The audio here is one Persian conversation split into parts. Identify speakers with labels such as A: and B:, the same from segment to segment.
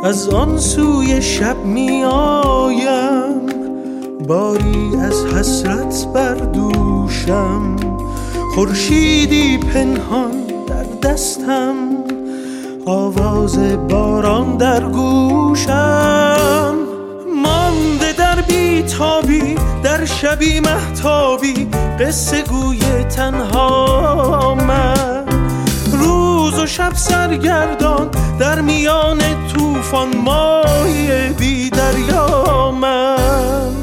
A: از آن سوی شب می آیم، باری از حسرت بر دوشم، خورشیدی پنهان در دستم، آواز باران در گوشم. مانده در بیتابی در شبی مهتابی، قصه گوی تنها من، روز و شب سرگردان در میان طوفان، ماهی بی دریا من.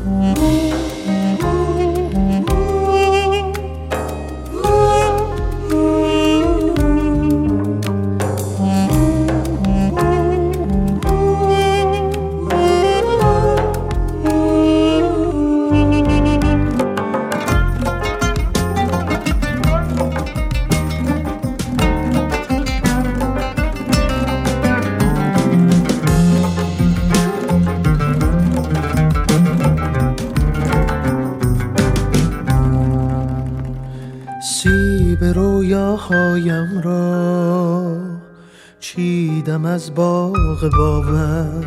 A: سیب رویاهایم را چیدم از باغ باور،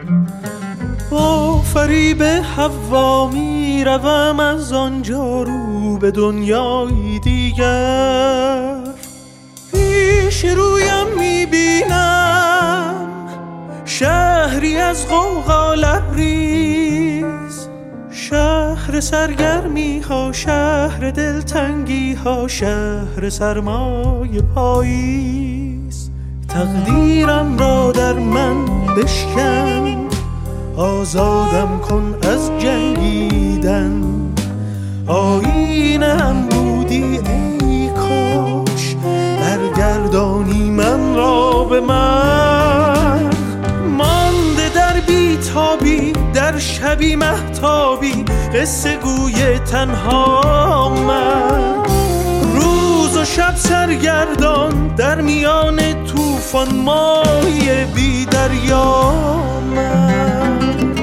A: با فریب حوا می روم از آنجا رو به دنیای دیگر. پیش رویم می بینم شهری از غوغا لبریز، شهر سرگرمی ها، شهر دلتنگی ها، شهر سرمای پاییز. تقدیرم را در من بشکن، آزادم کن از جنگیدن، آیینم بودی ای کاش، برگردانی من را به من. مانده در بیتابی در شبی مهتابی، قصه گوی تنها من، روز و شب سرگردان در میان طوفان، ماهی بی دریا من.